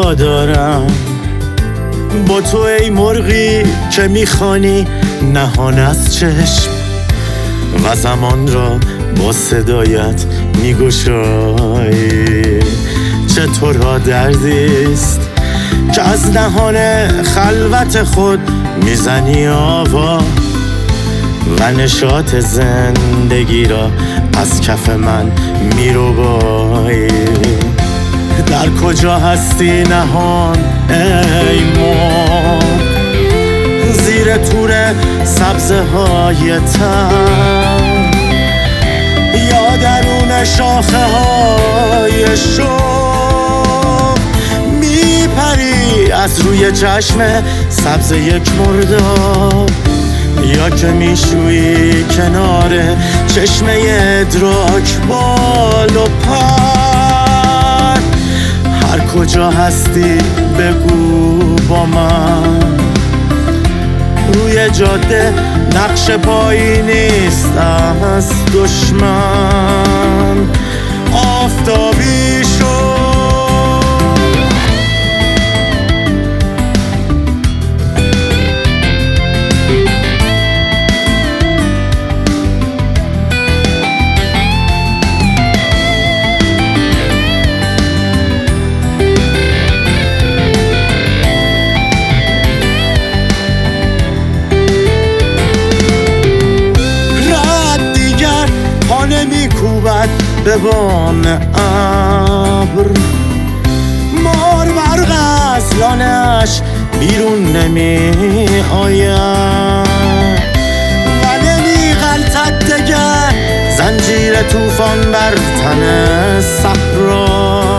وفادارم با تو ای مرغی که میخوانی نهان از چشم و زمان را با صدایت میگشایی. چه تو را دردیست که از نهان خلوت خود میزنی آوا و نشاط زندگی را از کف من میروبایی. در کجا هستی نهان ای مرغ زیر تور سبزه های تر یا درون شاخه های شوق میپری از روی چشم سبز یک مرداب یا که میشویی کنار چشمه ادراک بال و پر. هر کجا هستی بگو با من روی جاده نقش پایی نیست از دشمن آفتابی شد. میکوبد به بام ابر مار از لانش بیرون نمی آید و نمی غلطد دگر زنجیر طوفان بر تن صحرا.